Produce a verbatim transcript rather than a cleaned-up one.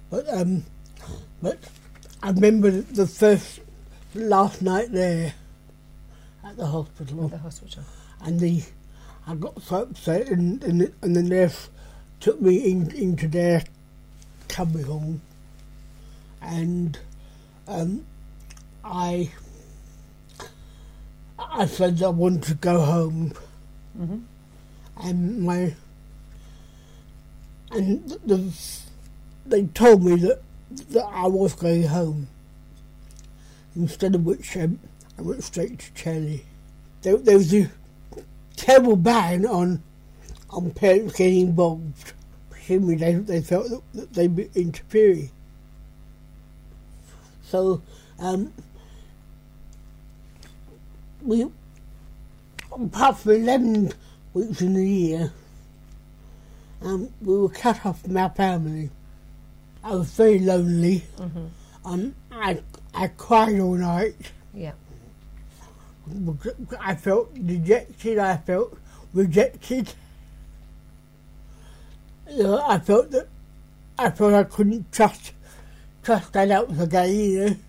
But um, but I remember the first last night there at the hospital. At the hospital. And the I got so upset, and and the, and the nurse took me in, into their cubby home, and um, I I said I wanted to go home, mm-hmm. and my and the, the, they told me that that I was going home. Instead of which, um, I went straight to Charlie. There, there was a terrible ban on on parents getting involved. Presumably they, they felt that, that they'd be interfering. So, um, we, apart from eleven weeks in the year, um, we were cut off from our family. I was very lonely. Mm-hmm. Um, I, I cried all night. Yeah. I felt dejected, I felt rejected. You know, I felt that I felt I couldn't trust trust adults again, you know.